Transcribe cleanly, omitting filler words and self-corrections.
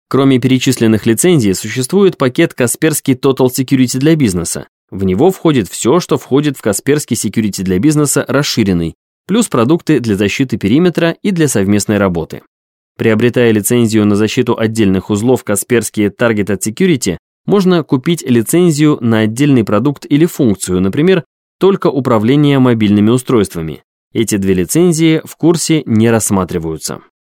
Кроме перечисленных лицензий, существует пакет Kaspersky Total Security для бизнеса. В него входит все, что входит в Kaspersky Security для бизнеса расширенный, плюс продукты для защиты периметра и для совместной работы. Приобретая лицензию на защиту отдельных узлов Kaspersky Targeted Security, можно купить лицензию на отдельный продукт или функцию, например, только управление мобильными устройствами. Эти две лицензии в курсе не рассматриваются.